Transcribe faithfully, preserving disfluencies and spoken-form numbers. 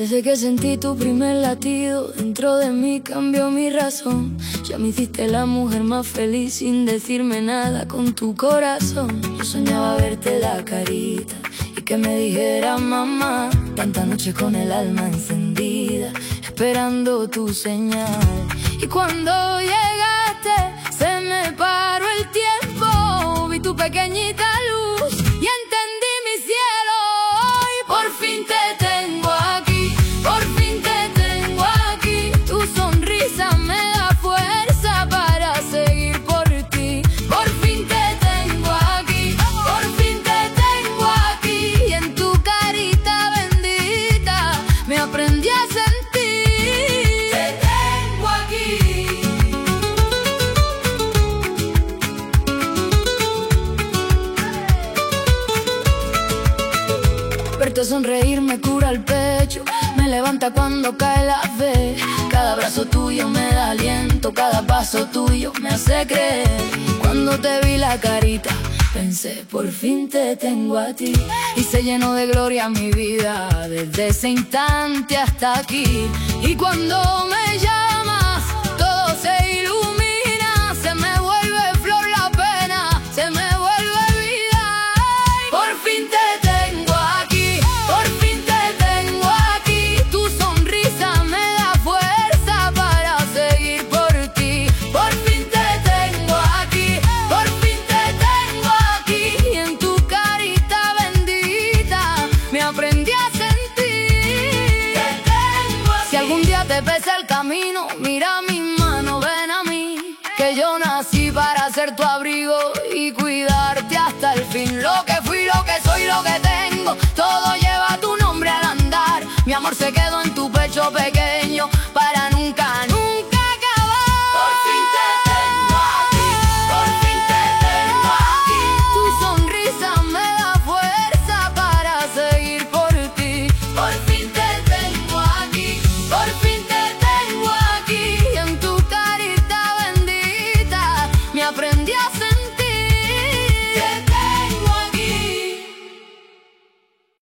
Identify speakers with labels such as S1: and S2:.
S1: Desde que sentí tu primer latido, dentro de mí cambió mi razón. Ya me hiciste la mujer más feliz sin decirme nada con tu corazón. Yo soñaba verte la carita y que me dijera mamá. Tantas noches con el alma encendida, esperando tu señal. Y cuando llegaste, se me paró el tiempo. Vi tu pequeñita luz y entendí mi cielo. Y por fin te tengo aquí, por fin te tengo aquí. Tu sonrisa me da fuerza para seguir por ti. Por fin te tengo aquí, por fin te tengo aquí. Y en tu carita bendita me aprendí a sentir. Verte sonreír me cura el pecho, me levanta cuando cae la fe. Cada abrazo tuyo me da aliento, cada paso tuyo me hace creer. Cuando te vi la carita, pensé, por fin te tengo a ti. Y se llenó de gloria mi vida, desde ese instante hasta aquí. Y cuando me llamas, todo se ilumina. Se me vuelve flor la pena, se me vuelve vida. Por fin te tengo aquí, por fin te tengo aquí. Tu sonrisa me da fuerza para seguir por ti. Por fin te tengo aquí, por fin te tengo aquí. Y en tu carita bendita me aprendí a sentir. Te tengo aquí. Si algún día te pesa el camino, mira mi mano, ven a mí. Que yo nací para ser tu abrigo y cuidarte hasta el fin. Lo que fui, lo que soy, lo que tengo, todo lleva tu nombre al andar. Mi amor se quedó en tu pecho pequeño.